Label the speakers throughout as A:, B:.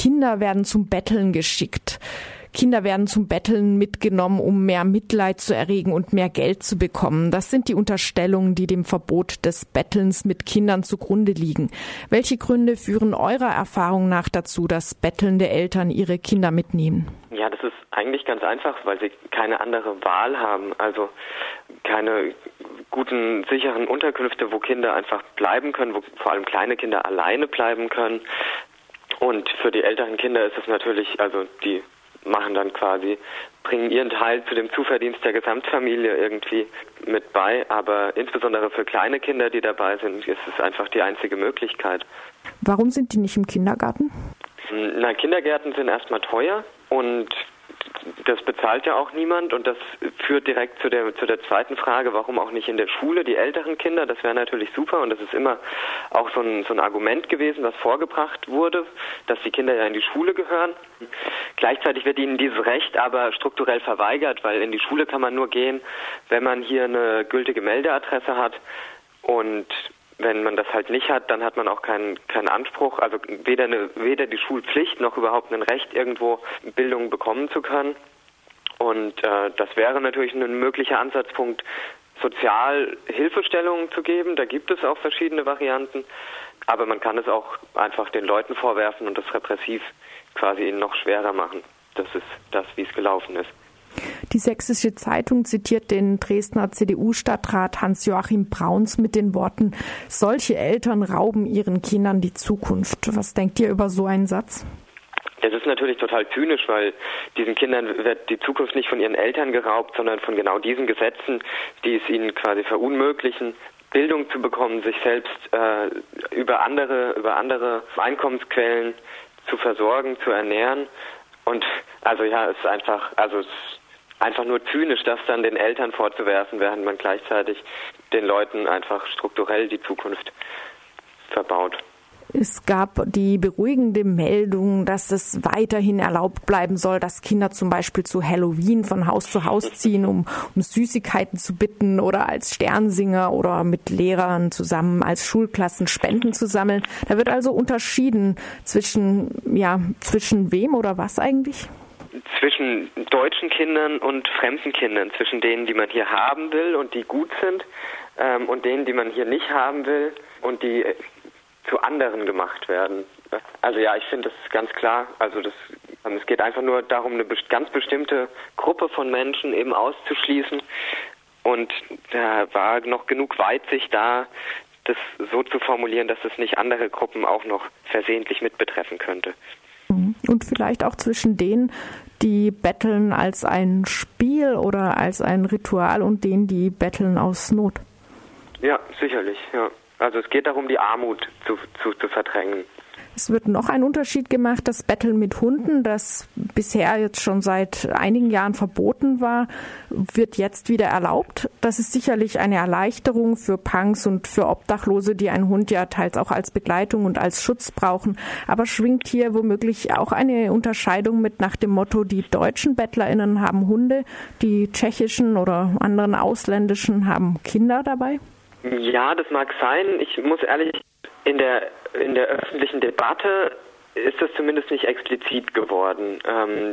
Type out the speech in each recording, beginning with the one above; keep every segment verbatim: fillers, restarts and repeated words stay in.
A: Kinder werden zum Betteln geschickt. Kinder werden zum Betteln mitgenommen, um mehr Mitleid zu erregen und mehr Geld zu bekommen. Das sind die Unterstellungen, die dem Verbot des Bettelns mit Kindern zugrunde liegen. Welche Gründe führen eurer Erfahrung nach dazu, dass bettelnde Eltern ihre Kinder mitnehmen?
B: Ja, das ist eigentlich ganz einfach, weil sie keine andere Wahl haben. Also keine guten, sicheren Unterkünfte, wo Kinder einfach bleiben können, wo vor allem kleine Kinder alleine bleiben können. Und für die älteren Kinder ist es natürlich, also die machen dann quasi, bringen ihren Teil zu dem Zuverdienst der Gesamtfamilie irgendwie mit bei. Aber insbesondere für kleine Kinder, die dabei sind, ist es einfach die einzige Möglichkeit.
A: Warum sind die nicht im Kindergarten?
B: Na, Kindergärten sind erstmal teuer und das bezahlt ja auch niemand und das führt direkt zu der zu der zweiten Frage, warum auch nicht in der Schule die älteren Kinder, das wäre natürlich super und das ist immer auch so ein, so ein Argument gewesen, was vorgebracht wurde, dass die Kinder ja in die Schule gehören. Gleichzeitig wird ihnen dieses Recht aber strukturell verweigert, weil in die Schule kann man nur gehen, wenn man hier eine gültige Meldeadresse hat und wenn man das halt nicht hat, dann hat man auch keinen keinen Anspruch, also weder eine, weder die Schulpflicht noch überhaupt ein Recht, irgendwo Bildung bekommen zu können. Und äh, das wäre natürlich ein möglicher Ansatzpunkt, Sozialhilfestellungen zu geben. Da gibt es auch verschiedene Varianten, aber man kann es auch einfach den Leuten vorwerfen und das repressiv quasi ihnen noch schwerer machen. Das ist das, wie es gelaufen ist.
A: Die Sächsische Zeitung zitiert den Dresdner C D U-Stadtrat Hans-Joachim Brauns mit den Worten: Solche Eltern rauben ihren Kindern die Zukunft. Was denkt ihr über so einen Satz?
B: Das ist natürlich total zynisch, weil diesen Kindern wird die Zukunft nicht von ihren Eltern geraubt, sondern von genau diesen Gesetzen, die es ihnen quasi verunmöglichen, Bildung zu bekommen, sich selbst äh, über andere, über andere Einkommensquellen zu versorgen, zu ernähren. Und also ja, es ist einfach, also es ist einfach nur zynisch, das dann den Eltern vorzuwerfen, während man gleichzeitig den Leuten einfach strukturell die Zukunft verbaut.
A: Es gab die beruhigende Meldung, dass es weiterhin erlaubt bleiben soll, dass Kinder zum Beispiel zu Halloween von Haus zu Haus ziehen, um, um Süßigkeiten zu bitten oder als Sternsinger oder mit Lehrern zusammen als Schulklassen Spenden zu sammeln. Da wird also unterschieden zwischen, ja, zwischen wem oder was eigentlich?
B: Zwischen deutschen Kindern und fremden Kindern, zwischen denen, die man hier haben will und die gut sind, ähm, und denen, die man hier nicht haben will und die zu anderen gemacht werden. Also ja, ich finde das ganz klar. Also das, es geht einfach nur darum, eine ganz bestimmte Gruppe von Menschen eben auszuschließen. Und da war noch genug Weitsicht da, das so zu formulieren, dass es nicht andere Gruppen auch noch versehentlich mit betreffen könnte.
A: Und vielleicht auch zwischen denen, die betteln als ein Spiel oder als ein Ritual und denen, die betteln aus Not.
B: Ja, sicherlich, ja. Also es geht darum, die Armut zu, zu, zu verdrängen.
A: Es wird noch ein Unterschied gemacht, das Betteln mit Hunden, das bisher jetzt schon seit einigen Jahren verboten war, wird jetzt wieder erlaubt. Das ist sicherlich eine Erleichterung für Punks und für Obdachlose, die einen Hund ja teils auch als Begleitung und als Schutz brauchen. Aber schwingt hier womöglich auch eine Unterscheidung mit nach dem Motto, die deutschen BettlerInnen haben Hunde, die tschechischen oder anderen ausländischen haben Kinder dabei?
B: Ja, das mag sein. Ich muss ehrlich, in der in der öffentlichen Debatte ist das zumindest nicht explizit geworden. Ähm,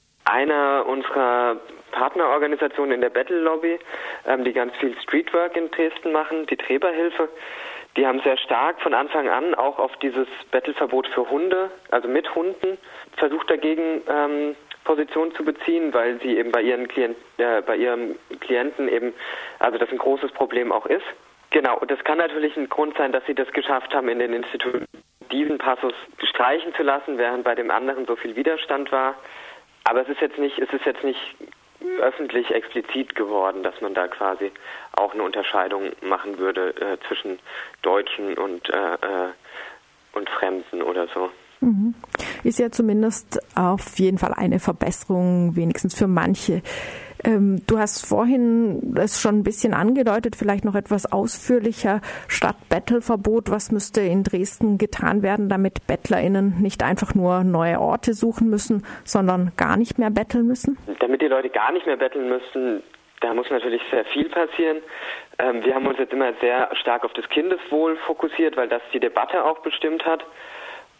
B: einer unserer Partnerorganisationen in der Battle Lobby, ähm, die ganz viel Streetwork in Dresden machen, die Treberhilfe, die haben sehr stark von Anfang an auch auf dieses Bettelverbot für Hunde, also mit Hunden, versucht dagegen ähm, Position zu beziehen, weil sie eben bei ihren Klient, äh, bei ihrem Klienten eben, also das ein großes Problem auch ist. Genau, und das kann natürlich ein Grund sein, dass sie das geschafft haben, in den Instituten diesen Passus streichen zu lassen, während bei dem anderen so viel Widerstand war. Aber es ist jetzt nicht, es ist jetzt nicht öffentlich explizit geworden, dass man da quasi auch eine Unterscheidung machen würde äh, zwischen Deutschen und, äh, äh, und Fremden oder so.
A: Mhm. Ist ja zumindest auf jeden Fall eine Verbesserung, wenigstens für manche. Ähm, du hast vorhin es schon ein bisschen angedeutet, vielleicht noch etwas ausführlicher. Statt Bettelverbot, was müsste in Dresden getan werden, damit BettlerInnen nicht einfach nur neue Orte suchen müssen, sondern gar nicht mehr betteln müssen?
B: Damit die Leute gar nicht mehr betteln müssen, da muss natürlich sehr viel passieren. Ähm, wir haben uns jetzt immer sehr stark auf das Kindeswohl fokussiert, weil das die Debatte auch bestimmt hat.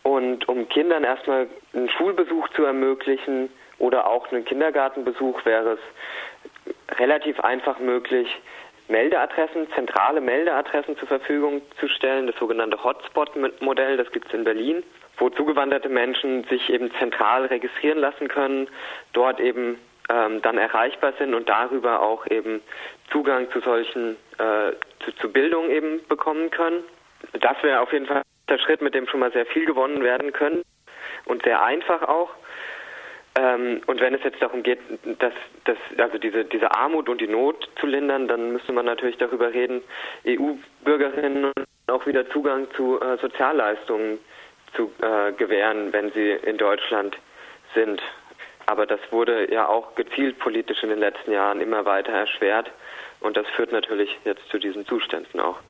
B: Und um Kindern erstmal einen Schulbesuch zu ermöglichen oder auch einen Kindergartenbesuch, wäre es relativ einfach möglich, Meldeadressen, zentrale Meldeadressen zur Verfügung zu stellen, das sogenannte Hotspot-Modell, das gibt es in Berlin, wo zugewanderte Menschen sich eben zentral registrieren lassen können, dort eben ähm, dann erreichbar sind und darüber auch eben Zugang zu solchen, äh, zu, zu Bildung eben bekommen können. Das wäre auf jeden Fall der Schritt, mit dem schon mal sehr viel gewonnen werden können und sehr einfach auch. Ähm, und wenn es jetzt darum geht, dass, dass also diese, diese Armut und die Not zu lindern, dann müsste man natürlich darüber reden, E U-Bürgerinnen auch wieder Zugang zu äh, Sozialleistungen zu äh, gewähren, wenn sie in Deutschland sind. Aber das wurde ja auch gezielt politisch in den letzten Jahren immer weiter erschwert und das führt natürlich jetzt zu diesen Zuständen auch.